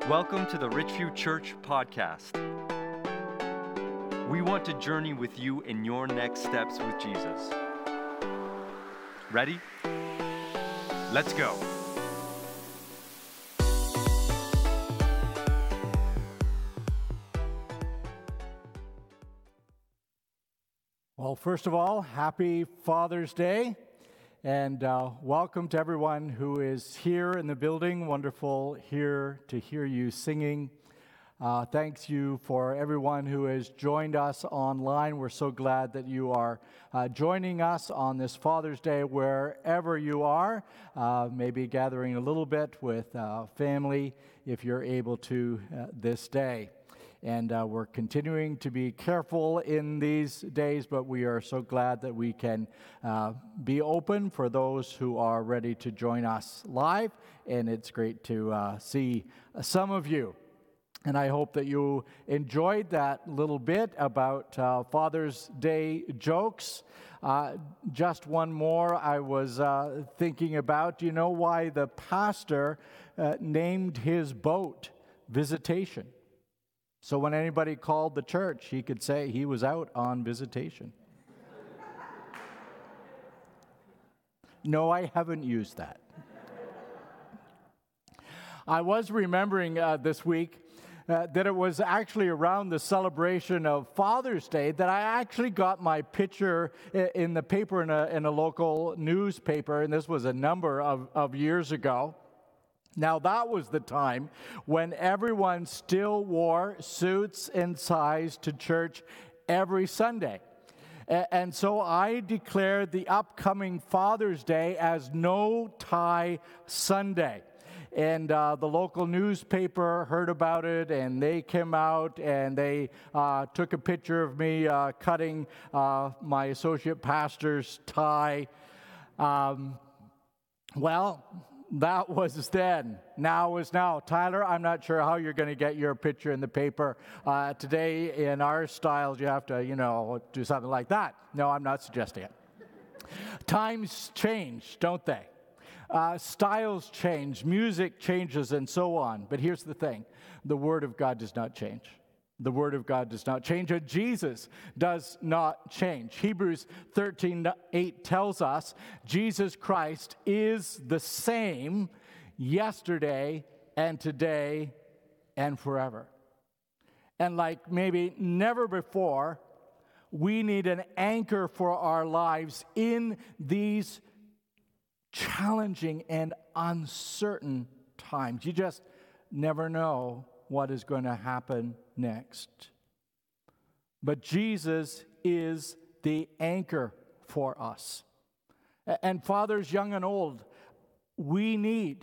Welcome to the Richview Church podcast. We want to journey with you in your next steps with Jesus. Ready? Let's go. Well, first of all, happy Father's Day, and welcome to everyone who is here in the building. Wonderful here to hear you singing. Thanks you for everyone who has joined us online. We're so glad that you are joining us on this Father's Day wherever you are, maybe gathering a little bit with family if you're able to this day. And we're continuing to be careful in these days, but we are so glad that we can be open for those who are ready to join us live. And it's great to see some of you. And I hope that you enjoyed that little bit about Father's Day jokes. Just one more I was thinking about. Do you know why the pastor named his boat Visitation? So when anybody called the church, he could say he was out on visitation. No, I haven't used that. I was remembering this week that it was actually around the celebration of Father's Day that I actually got my picture in the paper in a local newspaper, and this was a number of years ago. Now, that was the time when everyone still wore suits and ties to church every Sunday. And so I declared the upcoming Father's Day as No Tie Sunday. And the local newspaper heard about it, and they came out and they took a picture of me cutting my associate pastor's tie. That was then. Now is now. Tyler, I'm not sure how you're going to get your picture in the paper. Today, in our styles, you have to, do something like that. No, I'm not suggesting it. Times change, don't they? Styles change, music changes, and so on. But here's the thing. The Word of God does not change. The Word of God does not change, and Jesus does not change. Hebrews 13:8 tells us Jesus Christ is the same yesterday and today and forever. And like maybe never before, we need an anchor for our lives in these challenging and uncertain times. You just never know what is going to happen next. But Jesus is the anchor for us. And fathers, young and old, you need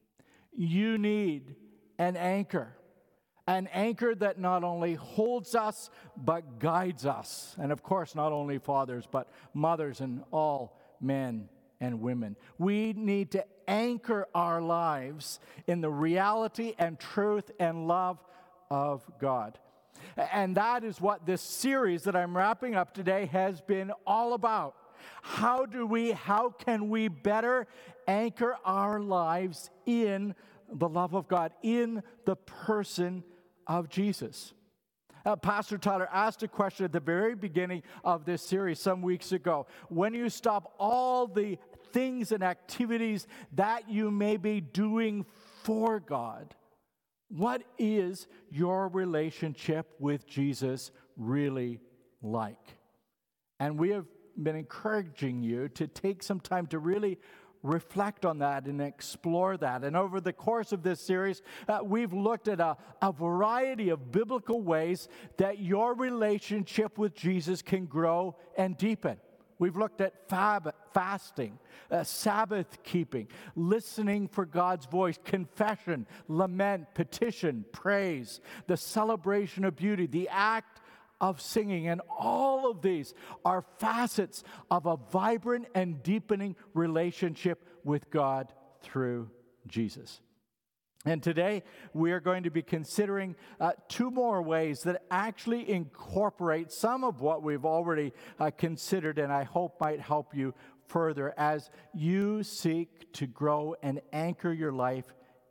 an anchor that not only holds us, but guides us. And of course, not only fathers, but mothers and all men and women. We need to anchor our lives in the reality and truth and love of God. And that is what this series that I'm wrapping up today has been all about. How can we better anchor our lives in the love of God, in the person of Jesus? Pastor Tyler asked a question at the very beginning of this series some weeks ago. When you stop all the things and activities that you may be doing for God, what is your relationship with Jesus really like? And we have been encouraging you to take some time to really reflect on that and explore that. And over the course of this series, we've looked at a variety of biblical ways that your relationship with Jesus can grow and deepen. We've looked at fasting, Sabbath keeping, listening for God's voice, confession, lament, petition, praise, the celebration of beauty, the act of singing. And all of these are facets of a vibrant and deepening relationship with God through Jesus. And today, we are going to be considering two more ways that actually incorporate some of what we've already considered, and I hope might help you further as you seek to grow and anchor your life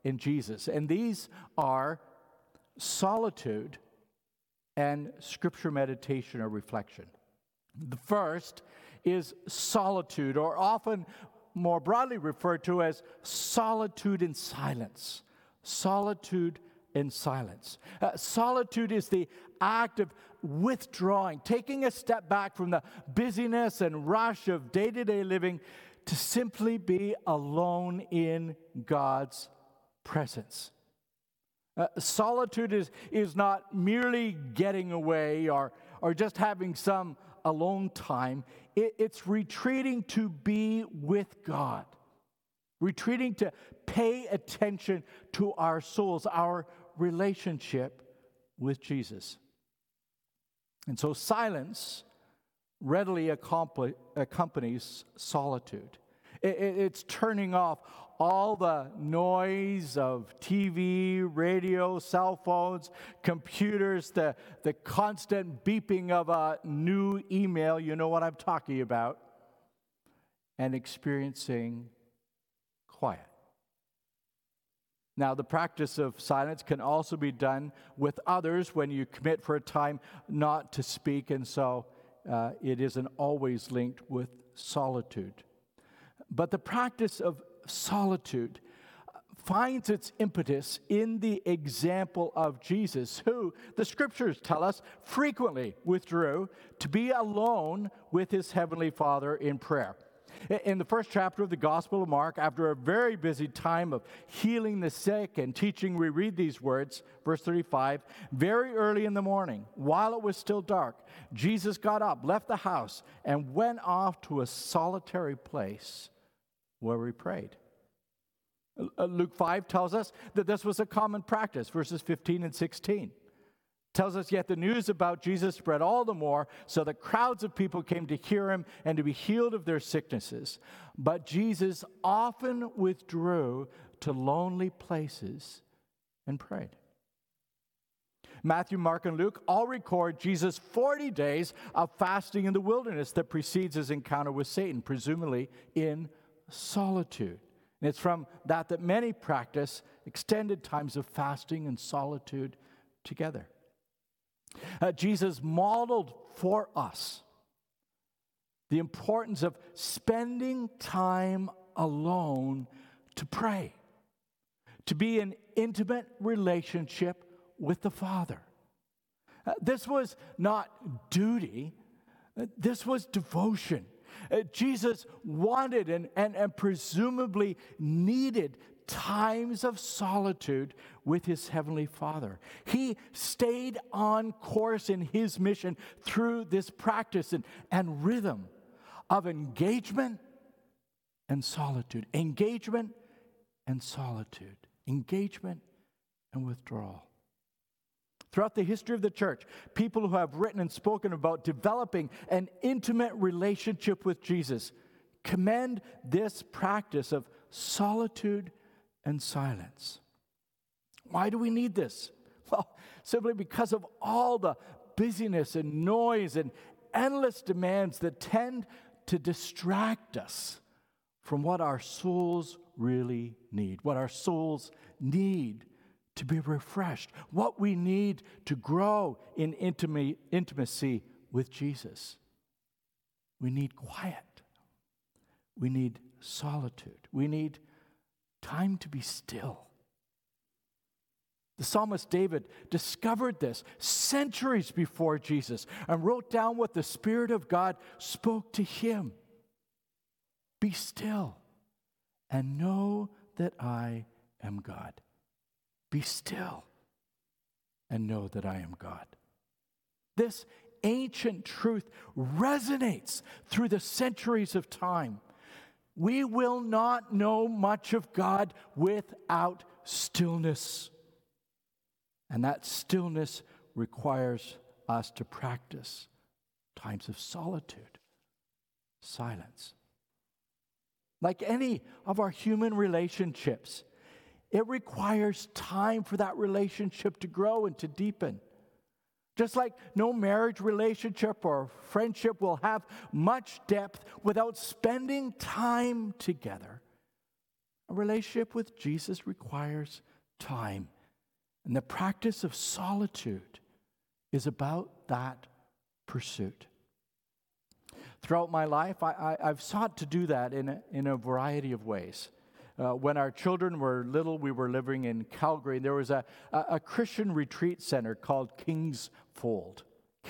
in Jesus. And these are solitude and scripture meditation or reflection. The first is solitude, or often more broadly referred to as solitude in silence. Solitude in silence. Solitude is the act of withdrawing, taking a step back from the busyness and rush of day-to-day living to simply be alone in God's presence. Solitude is not merely getting away or just having some alone time. It's retreating to be with God, retreating to pay attention to our souls, our relationship with Jesus. And so silence readily accompanies solitude. It's turning off all the noise of TV, radio, cell phones, computers, the constant beeping of a new email, you know what I'm talking about, and experiencing quiet. Now, the practice of silence can also be done with others when you commit for a time not to speak, and so it isn't always linked with solitude. But the practice of solitude finds its impetus in the example of Jesus, who, the scriptures tell us, frequently withdrew to be alone with his heavenly Father in prayer. In the first chapter of the Gospel of Mark, after a very busy time of healing the sick and teaching, we read these words, verse 35, very early in the morning, while it was still dark, Jesus got up, left the house, and went off to a solitary place where he prayed. Luke 5 tells us that this was a common practice, verses 15 and 16. Tells us, yet the news about Jesus spread all the more, so that crowds of people came to hear him and to be healed of their sicknesses. But Jesus often withdrew to lonely places and prayed. Matthew, Mark, and Luke all record Jesus' 40 days of fasting in the wilderness that precedes his encounter with Satan, presumably in solitude. And it's from that many practice extended times of fasting and solitude together. Jesus modeled for us the importance of spending time alone to pray, to be in intimate relationship with the Father. This was not duty, this was devotion. Jesus wanted and presumably needed times of solitude with his heavenly Father. He stayed on course in his mission through this practice and rhythm of engagement and solitude. Engagement and solitude. Engagement and withdrawal. Throughout the history of the church, people who have written and spoken about developing an intimate relationship with Jesus commend this practice of solitude and silence. Why do we need this? Well, simply because of all the busyness and noise and endless demands that tend to distract us from what our souls really need, what our souls need to be refreshed, what we need to grow in intimacy with Jesus. We need quiet. We need solitude. We need time to be still. The psalmist David discovered this centuries before Jesus and wrote down what the Spirit of God spoke to him. Be still and know that I am God. Be still and know that I am God. This ancient truth resonates through the centuries of time. We will not know much of God without stillness. And that stillness requires us to practice times of solitude, silence. Like any of our human relationships, it requires time for that relationship to grow and to deepen. Just like no marriage relationship or friendship will have much depth without spending time together, A relationship with Jesus requires time. And the practice of solitude is about that pursuit. Throughout my life, I've sought to do that in a variety of ways. When our children were little, we were living in Calgary. There was a Christian retreat center called Kingsfold.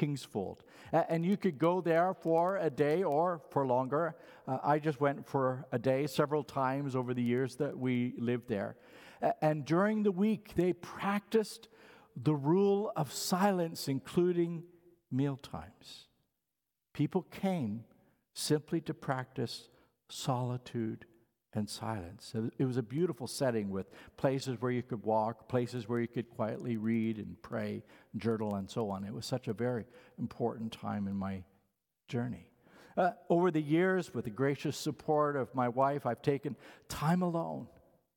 And you could go there for a day or for longer. I just went for a day several times over the years that we lived there. And during the week, they practiced the rule of silence, including meal times. People came simply to practice solitude and silence. It was a beautiful setting with places where you could walk, places where you could quietly read and pray, journal, and so on. It was such a very important time in my journey. Over the years, with the gracious support of my wife, I've taken time alone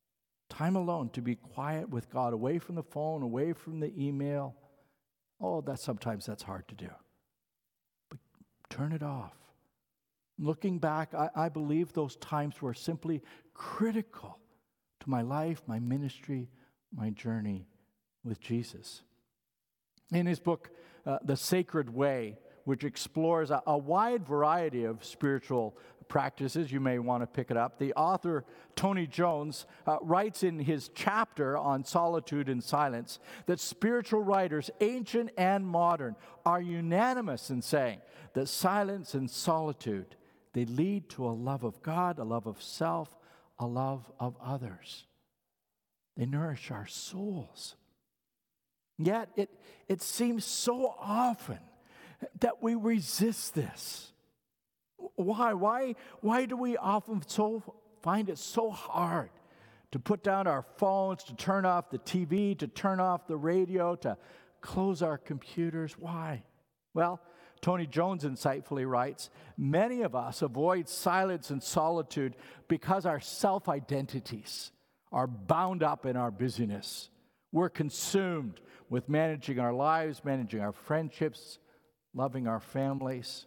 to be quiet with God, away from the phone, away from the email. Oh, sometimes that's hard to do. But turn it off. Looking back, I believe those times were simply critical to my life, my ministry, my journey with Jesus. In his book, The Sacred Way, which explores a wide variety of spiritual practices, you may want to pick it up. The author, Tony Jones, writes in his chapter on solitude and silence that spiritual writers, ancient and modern, are unanimous in saying that silence and solitude, they lead to a love of God, a love of self, a love of others. They nourish our souls. Yet it seems so often that we resist this. Why do we often find it so hard to put down our phones, to turn off the TV, to turn off the radio, to close our computers? Why? Well, Tony Jones insightfully writes, many of us avoid silence and solitude because our self-identities are bound up in our busyness. We're consumed with managing our lives, managing our friendships, loving our families.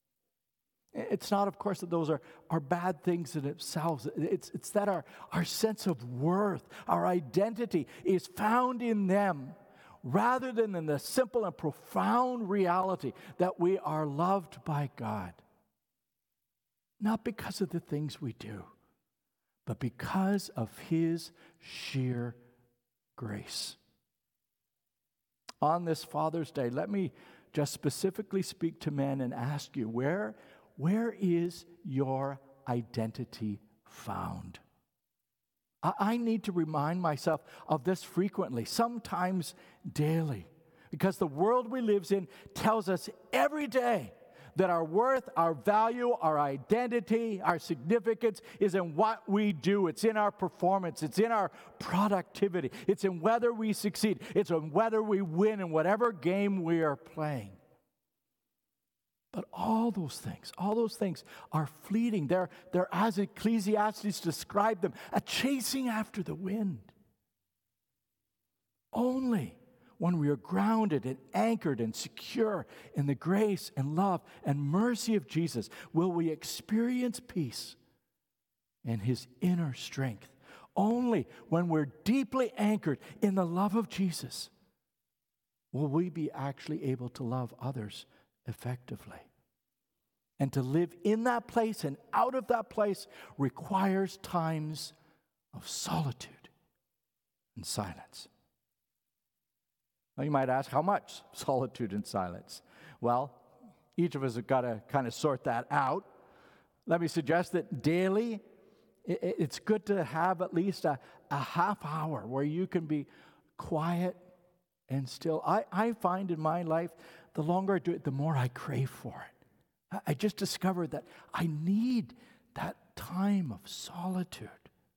It's not, of course, that those are bad things in themselves. It's that our sense of worth, our identity is found in them rather than in the simple and profound reality that we are loved by God. Not because of the things we do, but because of His sheer grace. On this Father's Day, let me just specifically speak to men and ask you, where is your identity found? I need to remind myself of this frequently, sometimes daily, because the world we live in tells us every day that our worth, our value, our identity, our significance is in what we do. It's in our performance. It's in our productivity. It's in whether we succeed. It's in whether we win in whatever game we are playing. But all those things are fleeting. They're as Ecclesiastes described them, a chasing after the wind. Only when we are grounded and anchored and secure in the grace and love and mercy of Jesus will we experience peace and His inner strength. Only when we're deeply anchored in the love of Jesus will we be actually able to love others effectively. And to live in that place and out of that place requires times of solitude and silence. Now you might ask, how much solitude and silence? Well, each of us have got to kind of sort that out. Let me suggest that daily, it's good to have at least a half hour where you can be quiet and still. I find in my life, the longer I do it, the more I crave for it. I just discovered that I need that time of solitude.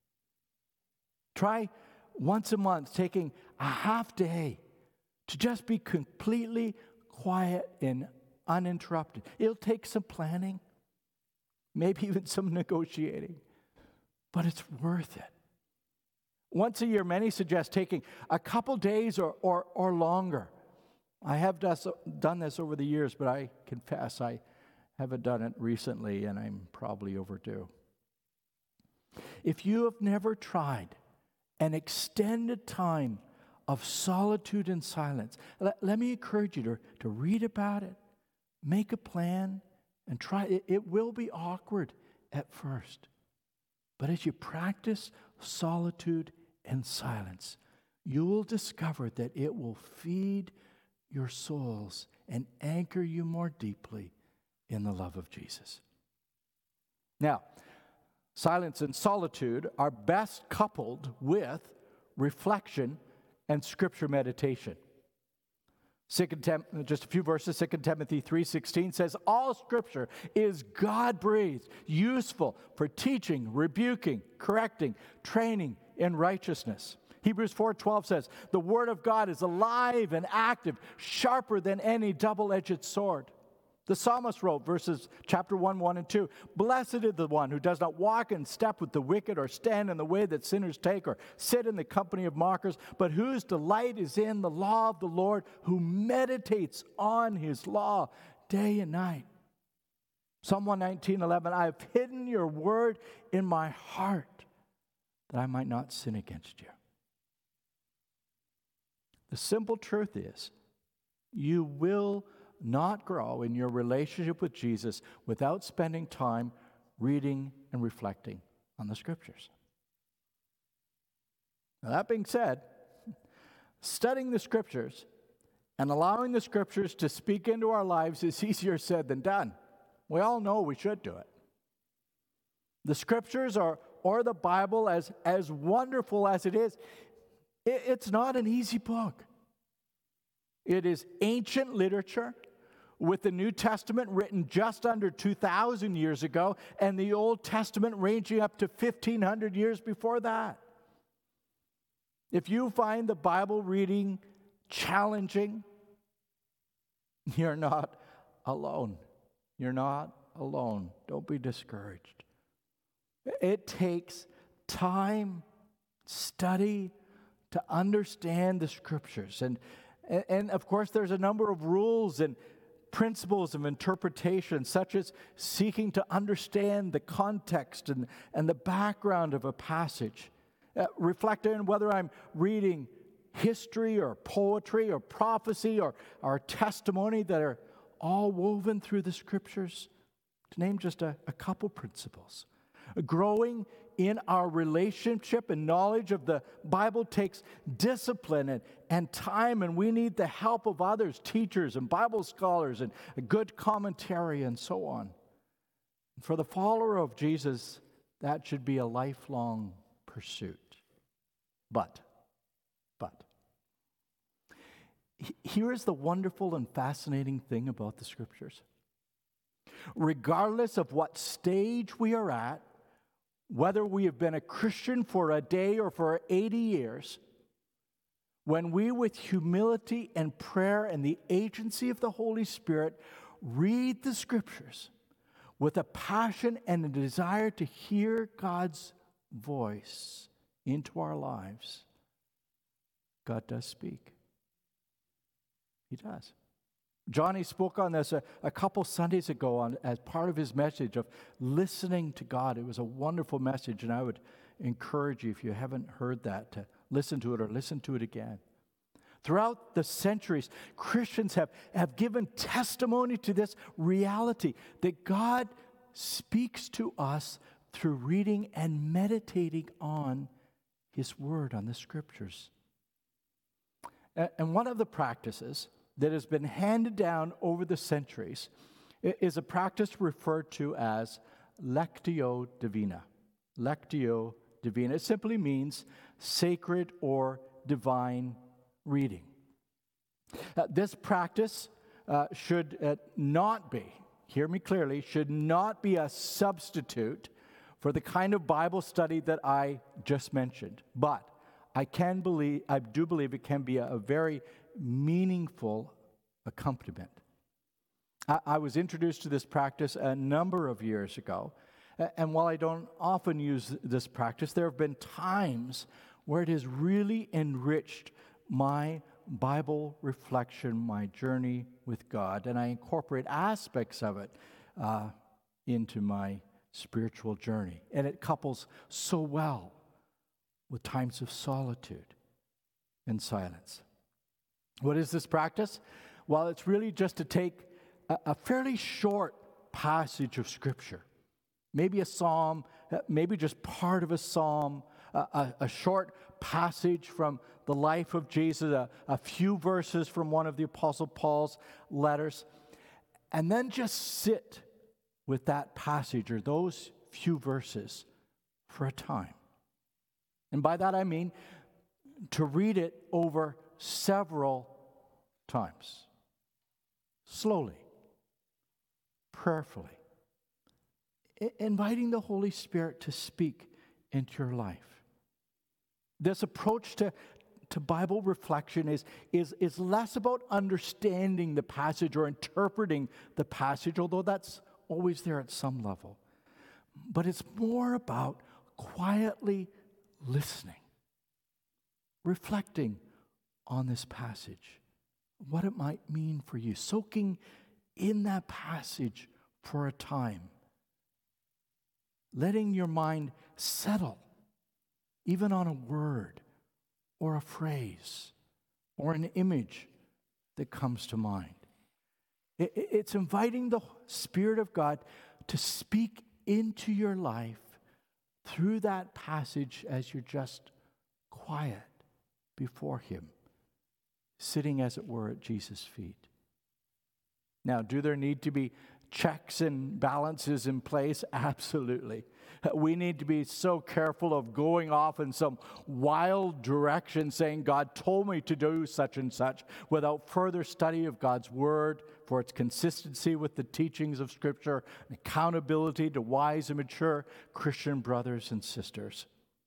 Try once a month taking a half day to just be completely quiet and uninterrupted. It'll take some planning, maybe even some negotiating, but it's worth it. Once a year, many suggest taking a couple days or longer. I have done this over the years, but I confess I haven't done it recently, and I'm probably overdue. If you have never tried an extended time of solitude and silence, let me encourage you to read about it, make a plan, and try it. It will be awkward at first, but as you practice solitude and silence, you will discover that it will feed your souls and anchor you more deeply in the love of Jesus. Now, silence and solitude are best coupled with reflection and scripture meditation. Just a few verses, 2 Timothy 3:16 says, all scripture is God-breathed, useful for teaching, rebuking, correcting, training in righteousness. Hebrews 4:12 says, the word of God is alive and active, sharper than any double-edged sword. The psalmist wrote, chapter 1 and 2, blessed is the one who does not walk in step with the wicked or stand in the way that sinners take or sit in the company of mockers, but whose delight is in the law of the Lord, who meditates on his law day and night. Psalm 119:11, I have hidden your word in my heart that I might not sin against you. The simple truth is, you will not grow in your relationship with Jesus without spending time reading and reflecting on the scriptures. Now, that being said, studying the scriptures and allowing the scriptures to speak into our lives is easier said than done. We all know we should do it. The scriptures or the Bible, as wonderful as it is, it's not an easy book. It is ancient literature with the New Testament written just under 2,000 years ago and the Old Testament ranging up to 1,500 years before that. If you find the Bible reading challenging, you're not alone. You're not alone. Don't be discouraged. It takes time, study to understand the scriptures. And of course, there's a number of rules and principles of interpretation, such as seeking to understand the context and the background of a passage. Reflecting on whether I'm reading history or poetry or prophecy or testimony that are all woven through the scriptures, to name just a couple principles. Growing in our relationship and knowledge of the Bible takes discipline and time, and we need the help of others, teachers and Bible scholars and a good commentary and so on. For the follower of Jesus, that should be a lifelong pursuit. But, here is the wonderful and fascinating thing about the scriptures. Regardless of what stage we are at, whether we have been a Christian for a day or for 80 years, when we with humility and prayer and the agency of the Holy Spirit read the scriptures with a passion and a desire to hear God's voice into our lives, God does speak. He does. Johnny spoke on this a couple Sundays ago as part of his message of listening to God. It was a wonderful message, and I would encourage you, if you haven't heard that, to listen to it or listen to it again. Throughout the centuries, Christians have given testimony to this reality that God speaks to us through reading and meditating on His Word, on the Scriptures. And one of the practices that has been handed down over the centuries is a practice referred to as Lectio Divina. Lectio Divina. It simply means sacred or divine reading. This practice should not be, hear me clearly, should not be a substitute for the kind of Bible study that I just mentioned. But I do believe it can be a very meaningful accompaniment. I was introduced to this practice a number of years ago, and while I don't often use this practice, there have been times where it has really enriched my Bible reflection, my journey with God, and I incorporate aspects of it into my spiritual journey. And it couples so well with times of solitude and silence. What is this practice? Well, it's really just to take a fairly short passage of Scripture, maybe a psalm, maybe just part of a psalm, a short passage from the life of Jesus, a few verses from one of the Apostle Paul's letters, and then just sit with that passage or those few verses for a time. And by that I mean to read it over several times, slowly, prayerfully, inviting the Holy Spirit to speak into your life. This approach to Bible reflection is less about understanding the passage or interpreting the passage, although that's always there at some level. But it's more about quietly listening, reflecting on this passage, what it might mean for you, soaking in that passage for a time, letting your mind settle even on a word or a phrase or an image that comes to mind. It's inviting the Spirit of God to speak into your life through that passage as you're just quiet before Him, sitting as it were at Jesus' feet. Now, do there need to be checks and balances in place? Absolutely. We need to be so careful of going off in some wild direction saying, God told me to do such and such, without further study of God's Word for its consistency with the teachings of Scripture and accountability to wise and mature Christian brothers and sisters.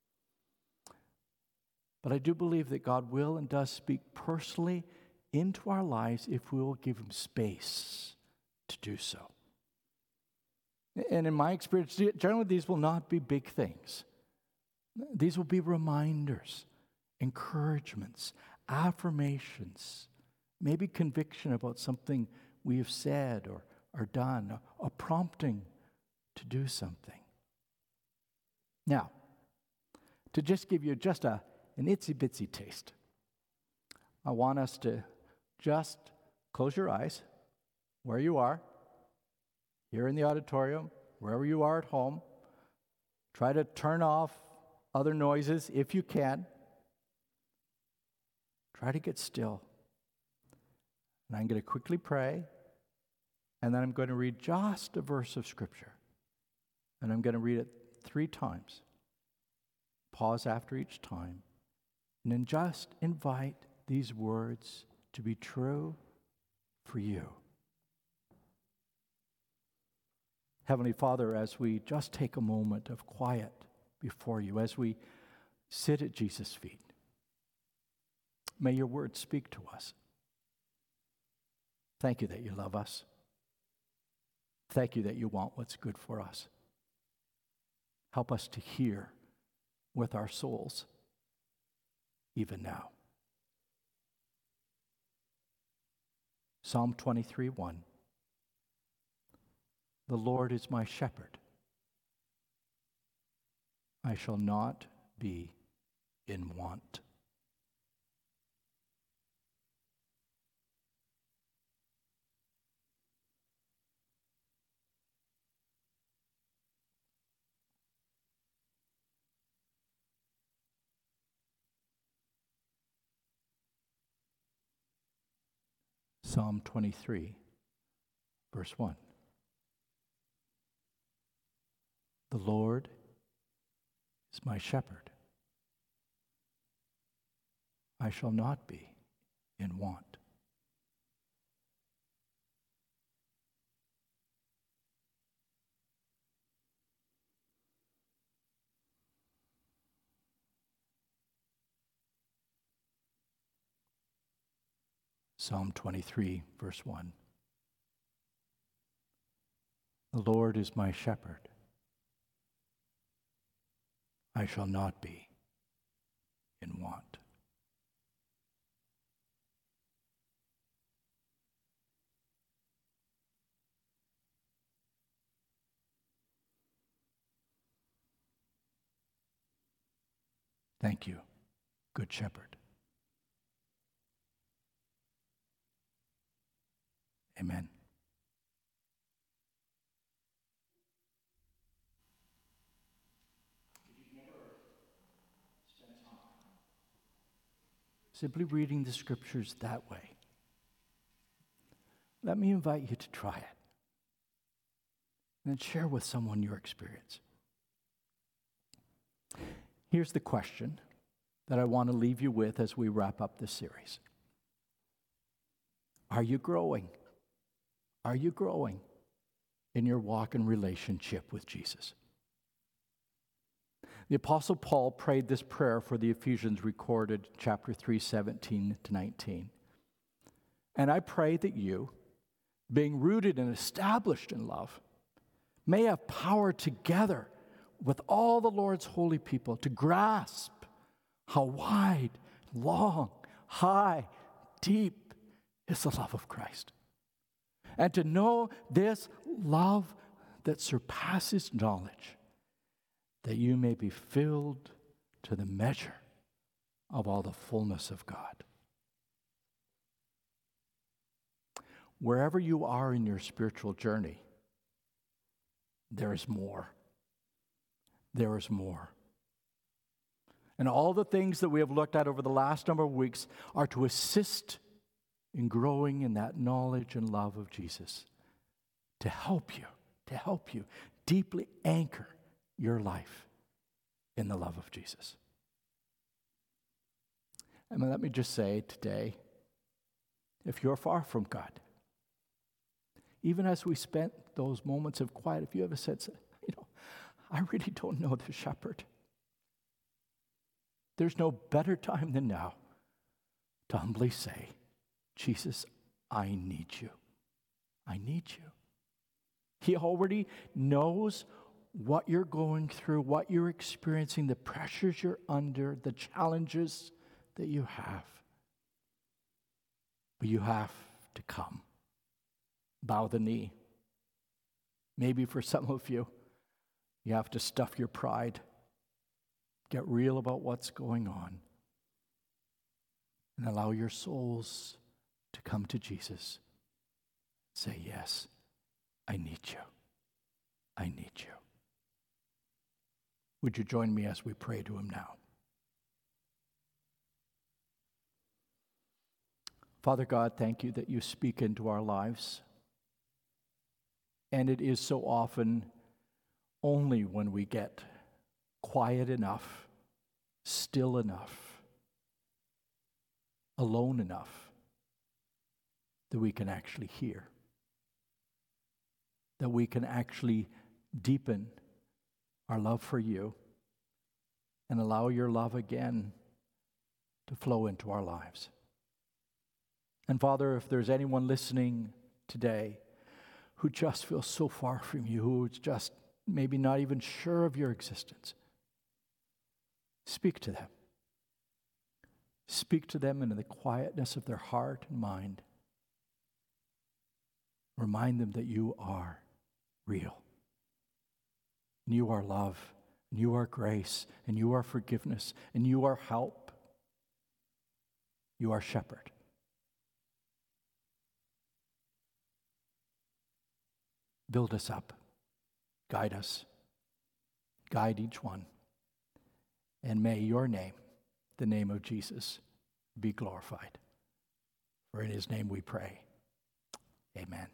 But I do believe that God will and does speak personally into our lives if we will give Him space to do so. And in my experience, generally these will not be big things. These will be reminders, encouragements, affirmations, maybe conviction about something we have said or done, a prompting to do something. Now, to just give you just an itsy-bitsy taste, I want us to just close your eyes where you are, here in the auditorium, wherever you are at home. Try to turn off other noises if you can. Try to get still. And I'm going to quickly pray, and then I'm going to read just a verse of Scripture. And I'm going to read it 3 times. Pause after each time. And then just invite these words to be true for you. Heavenly Father, as we just take a moment of quiet before you, as we sit at Jesus' feet, may your word speak to us. Thank you that you love us. Thank you that you want what's good for us. Help us to hear with our souls, even now. Psalm 23:1. The Lord is my shepherd. I shall not be in want. Psalm 23, verse 1. The Lord is my shepherd. I shall not be in want. Psalm 23, verse 1. The Lord is my shepherd. I shall not be in want. Thank you, Good Shepherd. Amen. Simply reading the scriptures that way. Let me invite you to try it. And then share with someone your experience. Here's the question that I want to leave you with as we wrap up this series. Are you growing? Are you growing in your walk and relationship with Jesus? The Apostle Paul prayed this prayer for the Ephesians recorded, chapter 3, 17 to 19. And I pray that you, being rooted and established in love, may have power together with all the Lord's holy people to grasp how wide, long, high, deep is the love of Christ. And to know this love that surpasses knowledge, that you may be filled to the measure of all the fullness of God. Wherever you are in your spiritual journey, there is more. There is more. And all the things that we have looked at over the last number of weeks are to assist in growing in that knowledge and love of Jesus, to help you deeply anchor your life in the love of Jesus. And let me just say today, if you're far from God, even as we spent those moments of quiet, if you ever said, I really don't know the shepherd, there's no better time than now to humbly say, Jesus, I need you. I need you. He already knows what you're going through, what you're experiencing, the pressures you're under, the challenges that you have. But you have to come. Bow the knee. Maybe for some of you, you have to stuff your pride. Get real about what's going on. And allow your souls to come to Jesus. Say, yes, I need you. I need you. Would you join me as we pray to him now? Father God, thank you that you speak into our lives. And it is so often only when we get quiet enough, still enough, alone enough, that we can actually hear, that we can actually deepen our love for you and allow your love again to flow into our lives. And Father, if there's anyone listening today who just feels so far from you, who's just maybe not even sure of your existence, speak to them. Speak to them in the quietness of their heart and mind. Remind them that you are real. And you are love, and you are grace, and you are forgiveness, and you are help. You are shepherd. Build us up. Guide us. Guide each one. And may your name, the name of Jesus, be glorified. For in his name we pray. Amen.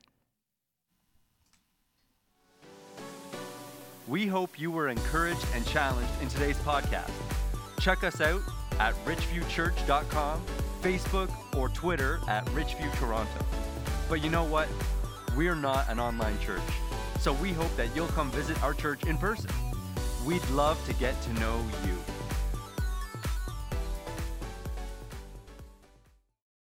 We hope you were encouraged and challenged in today's podcast. Check us out at richviewchurch.com, Facebook, or Twitter at richviewtoronto. But you know what? We're not an online church, so we hope that you'll come visit our church in person. We'd love to get to know you.